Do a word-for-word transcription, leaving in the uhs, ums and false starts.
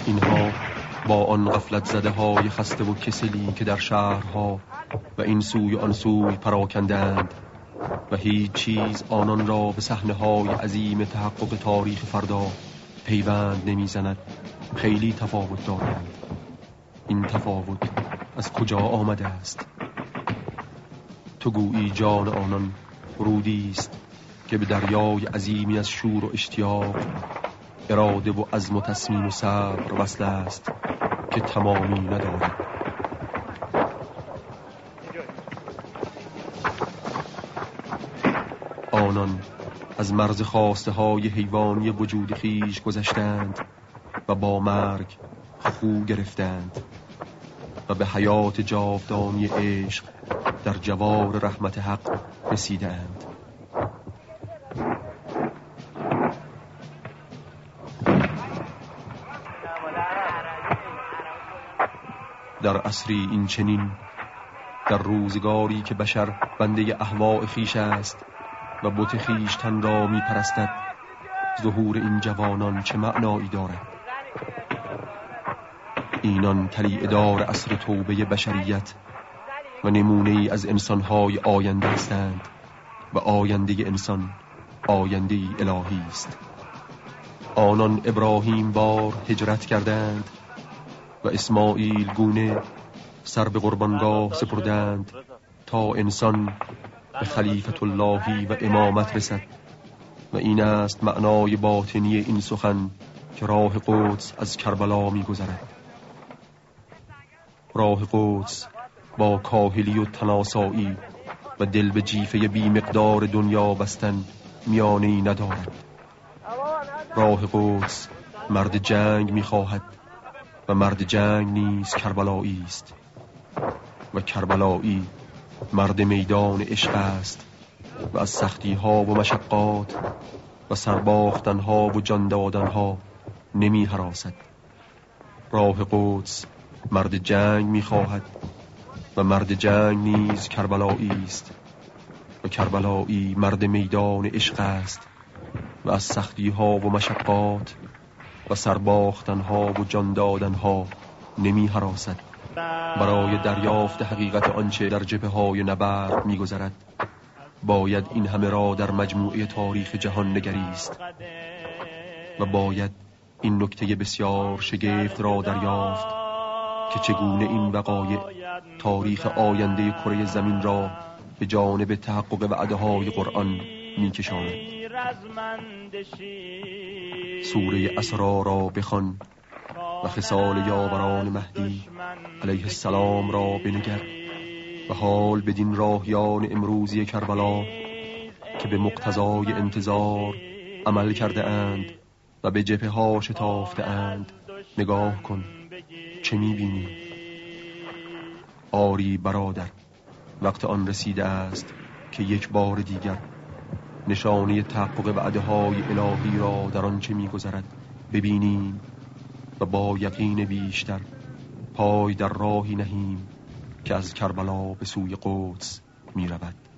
اینها با آن غفلت زده های خسته و کسلی که در شهرها و این سوی آن سوی پراکندند و هیچ چیز آنان را به صحنه های عظیم تحقق تاریخ فردا پیوند نمیزند، خیلی تفاوت دارند. این تفاوت از کجا آمده است؟ تو گویی جان آنان رودی است که به دریای عظیمی از شور و اشتیاق، اراده و عزم و تصمیم و صبر وصل است که تمامی ندارد. آنان از مرز خواسته های حیوانی وجود خیش گذشتند و با مرگ خو گرفتند و به حیات جاودانی عشق در جوار رحمت حق رسیدند. در عصری این چنین، در روزگاری که بشر بنده اهواء خیش است و بت خیشتن را می پرستد، ظهور این جوانان چه معنایی دارد؟ اینان طلیع دار عصر توبه بشریت و نمونه ای از انسانهای آینده هستند و آینده انسان آینده الهی است. آنان ابراهیم بار هجرت کردند و اسماعیل گونه سر به قربانگاه سپردند تا انسان به خلیفت اللهی و امامت رسد. و این است معنای باطنی این سخن که راه قدس از کربلا می گذرد. راه قدس با کاهلی و تناسایی و دل به جیفه بی مقدار دنیا بستن میانه‌ای ندارد. راه قدس مرد جنگ می خواهد و مرد جنگ نیز کربلایی است و کربلایی مرد میدان عشق است و از سختی ها و مشقات و سرباختن ها و جان دادن ها نمی هراسد. راه قدس مرد جنگ می خواهد و مرد جنگ نیز کربلایی است و کربلایی مرد میدان عشق است و از سختی ها و مشقات و سرباختن ها و جان دادن ها نمی هراسد. برای دریافت حقیقت آنچه در جبهه های نبرد می گذرد باید این همه را در مجموعه تاریخ جهان نگریست و باید این نکته بسیار شگفت را دریافت که چگونه این وقایع تاریخ آینده کره زمین را به جانب تحقق وعده های قرآن می کشاند. سوره اسرا را بخوان و خصال یاوران مهدی علیه السلام را بنگر و حال بدین راهیان امروزی کربلا که به مقتضای انتظار عمل کرده اند و به جبهه ها شتافته اند نگاه کن. چه می‌بینی؟ آری برادر، وقت آن رسیده است که یک بار دیگر نشانه تحقق وعده های الهی را در آنچه می‌گذرد ببینیم و با یقین بیشتر پای در راهی نهیم که از کربلا به سوی قدس می رود.